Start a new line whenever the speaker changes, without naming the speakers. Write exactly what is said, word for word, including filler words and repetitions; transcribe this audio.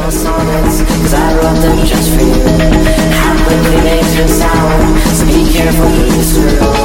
original sonnets, cause I wrote them just for you. How quickly they turn sour, so be careful who you swirl.